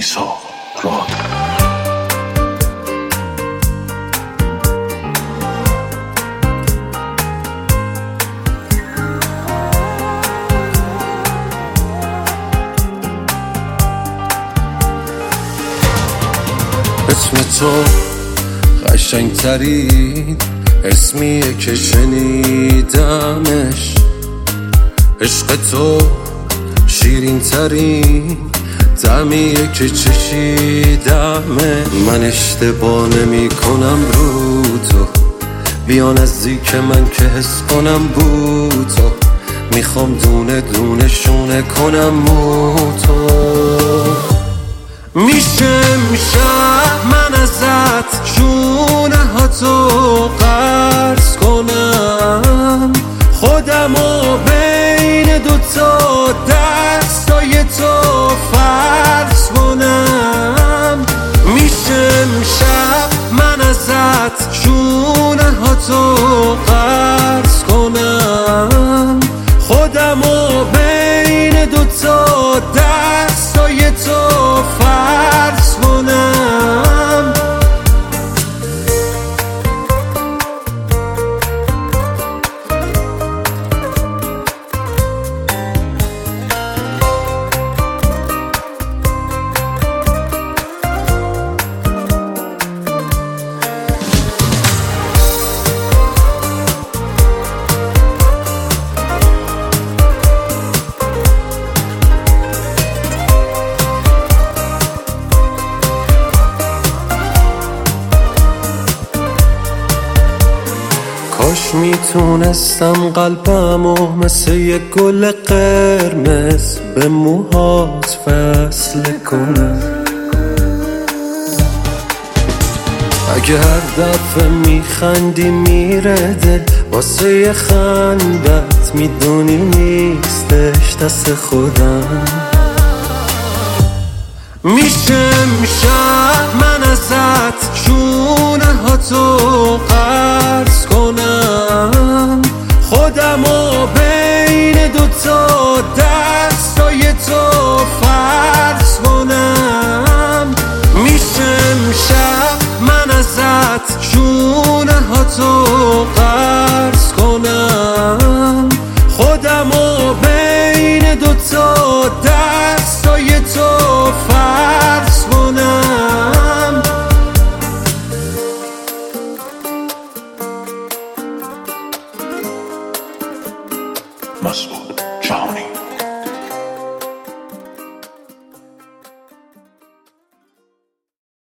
عیسی راد. اسم تو قشنگترین اسمیه که شنیدمش، عشق تو شیرین ترین طعمیه که چشیدمه. من اشتباه نمی کنم رو تو، بیا نزدیک من که حس کنم بو تو، میخوام دونه دونه شونه کنم مو تو. میشه من ازت شونه ها تو قرض کنم، خودمو بین دوتا دستای تو فرض کنم. میشه من ازت شونه ها تو قرض کنم، خودمو بین دوتا دستای تو فرض کنم. کاش میتونستم قلبمو مثل یک گل قرمز به موهات وصل کنم. اگه هر دفعه میخندی میره دل، واسه یه خندت میدونی نیستش دست خودم. میشه من ازت شونه ها تو قرض کنم، خودمو بین دوتا دستای تو فرض